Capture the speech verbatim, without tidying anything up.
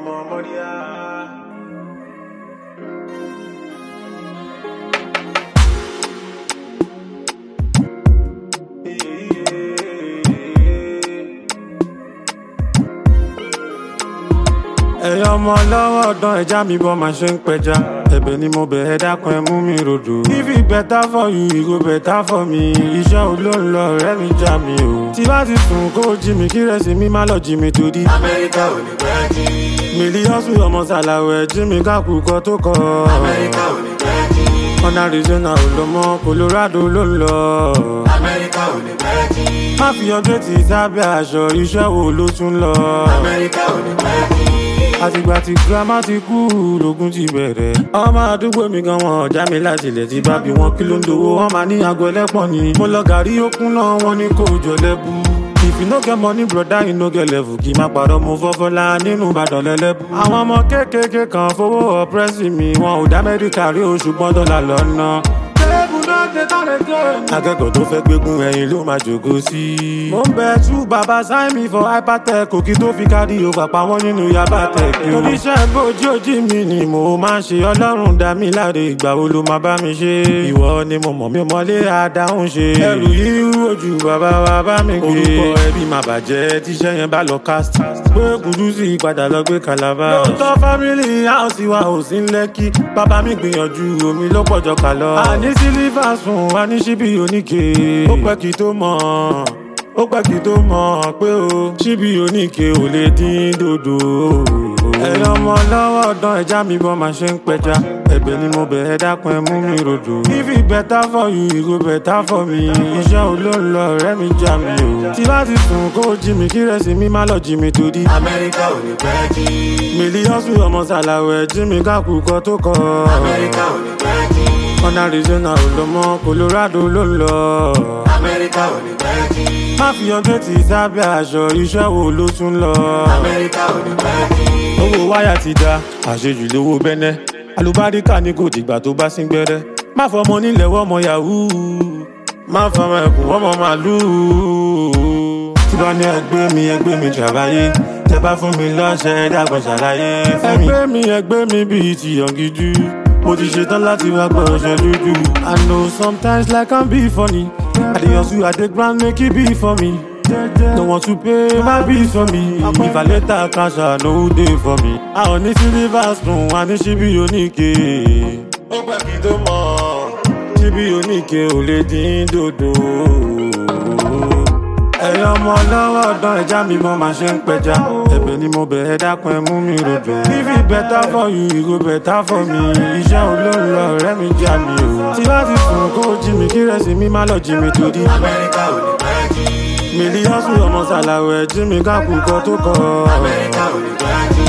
ọmọ mọ́ríà. ẹ̀yin ọmọ lọ́wọ́ ọ̀dán ẹja mi bọ́ máa ṣe ń pẹja ẹ̀bẹ̀ ni mo bẹ̀ ẹ́ dákun ẹ mú mi rodò. if it better for you it go better for me. iṣẹ́ ò ló ń lọ ọ̀rẹ́ mi já mi o. tí bá ti sùn kó jí mi kí rẹ̀ sí mi má lọ jí mi torí. Amẹ́ríkà ò ní pẹ́ jí. mílíọ̀sù ọmọ sàlàwẹ̀ jí mi kákùkọ tó kọ. Amẹ́ríkà ò ní pẹ́ jí. ọ̀nà Arizona ò lọ mọ́ Colorado ló ń lọ. Amẹ́ríkà ò ní pẹ́ jí. má fi ọjọ́ ti sábẹ́ aṣọ iṣẹ́ wo ló tún lọ. Amẹ́ríkà ò ní pẹ́ jí. àtìgbà tí girama ti kú lógún ti bẹ̀rẹ̀. ọmọ àdúgbò mi gan wọn ọ̀já mi láti ilẹ̀ ti bá bí wọn kí ló ń dowó wọn máa ní aago ẹlẹ́pọ̀n ni. mo lọ gàrí okun náà wọn ní kò jọ lẹ́bù. if you no get money broda you no get level. kì í má parọ́ mo fọ́fọ́lá nínú Ìbàdàn lẹ́lẹ́bù. àwọn ọmọ kéékèèké kan fowó ọ̀pẹ́sì mi wọn ò dá Amẹ́ríkà rí o ṣùgbọ́n dọ́là lọ́nà. akẹ́kọ̀ọ́ tó fẹ́ gbégún ẹ̀yìn ló máa jòkó sí. mo ń bẹ tú bàbá sign me for hypertech òkì tó fi kárí o pàpà wọn nínú yaba tech. oníṣẹ́ bójú ojí mi ni mo máa ń ṣe ọlọ́run dá mi láre ìgbà wo ló máa bá mi ṣe. ìwọ ni mo mọ̀ mi mọ́lé àdáhùn ṣe. ẹrù yìí ojú bàbá wa bá mi gbé. orúkọ ẹbí máa bàjẹ́ tíṣẹ́ yẹn bá lọ cast. pé Kúdúsì padà lọ gbé Calabar. lóòótọ́ family house wa ò sí Lẹ́kì. bàbá mi gbìyànjú omi ló pọ̀jọ kà lọ. àní sílífà sùn wá ní ṣíbí oníke. ó pẹ́ kí tó mọ̀ ó pẹ́ kí tó mọ̀ pé o ṣíbí oníke ò lè dín dòdò. ẹ̀yin ọmọ lọ́wọ́ ọ̀dán ẹja mi bọ́ máa ṣe ń pẹja ẹ̀bẹ̀ ni mo bẹ̀ ẹ́ dákun ẹ mú mi rodò. if it better for you it go better for me. iṣẹ́ ò ló ń lọ ọ̀rẹ́ mi já mi o. tí bá ti sùn kó jí mi kí rẹ̀ sí mi má lọ jí mi torí. Amẹ́ríkà ò ní pẹ́ jí. mílíọ̀sù ọmọ sàlàwẹ̀ jí mi kákùkọ tó kọ. Amẹ́ríkà ò ní pẹ́ jí. ọ̀nà Arizona ò lọ mọ́ Colorado ló ń lọ. Amẹ́ríkà ò ní pẹ́ jí. má fi ọjọ́ ti sábẹ́ aṣọ iṣẹ́ wo ló tún lọ. Amẹ́ríkà ò ní pẹ́ jí. owó wáyà ti da àṣejù lówó bẹ́nẹ́ alùbáríkà ní kò dìgbà tó bá sín gbẹ́rẹ́. má fọmọ nílẹ̀ wọ́mọ yahoo má fọmọ ẹkùn wọ́mọ màlúù. tí bá ní ẹgbẹ́ mi ẹgbẹ́ mi jàbáyé tẹ bá fún mi lọ́ṣẹ́ dàgbọ́n ṣàlàyé fẹ́mi. ẹgbẹ́ mi ẹgbẹ́ mi bíi ti Yọ̀ngídú mo ti ṣetán láti wá gbọ́ ọṣẹ dúdú. I know sometimes life can be funny. I dey hustle I dey grind make e be for me. No want to pay my bills for me. If I later cash out no dey for me. a ò ní silver spoon a ní ṣíbí oníke. ó pẹ́ kí tó mọ̀ ṣíbí oníke ò lè dín dòdò. ẹ̀yin ọmọ lọ́wọ́ ọ̀dán ẹja mi bọ́ máa ṣe ń pẹja ẹ̀bẹ̀ ni mo bẹ̀ ẹ́ dákun ẹ mú mi rodò. if it better for you it go better for me. iṣẹ́ ò ló ń lọ ọ̀rẹ́ mi já mi o. tí bá ti sùn kó jí mi kí rẹ̀ sí mi má lọ jí mi torí. Amẹ́ríkà ò ní pẹ́ jí. mílíọ̀sù ọmọ sàlàwẹ̀ jí mi kákùkọ tó kọ. Amẹ́ríkà ò ní pẹ́ jí.